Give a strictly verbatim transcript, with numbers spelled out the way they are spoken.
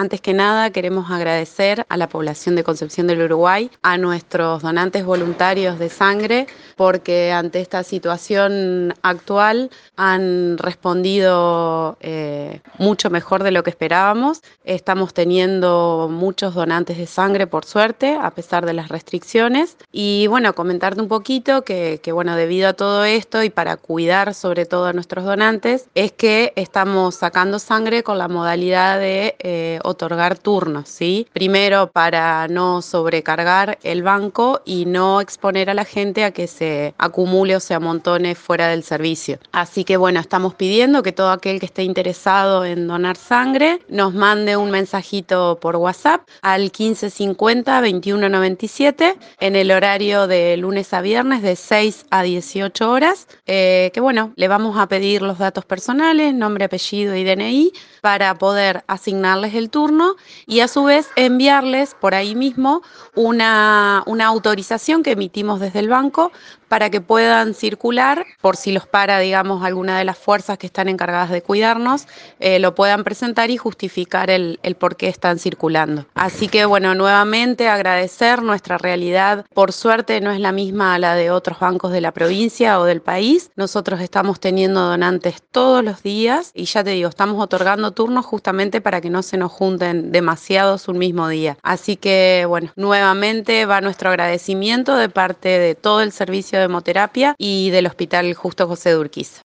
Antes que nada, queremos agradecer a la población de Concepción del Uruguay, a nuestros donantes voluntarios de sangre, porque ante esta situación actual han respondido eh, mucho mejor de lo que esperábamos. Estamos teniendo muchos donantes de sangre, por suerte, a pesar de las restricciones. Y bueno, comentarte un poquito que, que bueno, debido a todo esto y para cuidar sobre todo a nuestros donantes, es que estamos sacando sangre con la modalidad de eh, otorgar turnos, ¿sí? Primero para no sobrecargar el banco y no exponer a la gente a que se acumule o se amontone fuera del servicio. Así que bueno, estamos pidiendo que todo aquel que esté interesado en donar sangre nos mande un mensajito por WhatsApp al quince cincuenta veintiuno noventa y siete en el horario de lunes a viernes de seis a dieciocho horas, eh, que bueno, le vamos a pedir los datos personales, nombre, apellido y D N I para poder asignarles el turno y a su vez enviarles por ahí mismo una, una autorización que emitimos desde el banco para que puedan circular, por si los para, digamos, alguna de las fuerzas que están encargadas de cuidarnos, eh, lo puedan presentar y justificar el, el por qué están circulando. Así que, bueno, nuevamente agradecer nuestra realidad. Por suerte no es la misma a la de otros bancos de la provincia o del país. Nosotros estamos teniendo donantes todos los días y ya te digo, estamos otorgando turnos justamente para que no se nos junten demasiados un mismo día. Así que, bueno, nuevamente va nuestro agradecimiento de parte de todo el servicio de hemoterapia y del Hospital Justo José de Urquiza.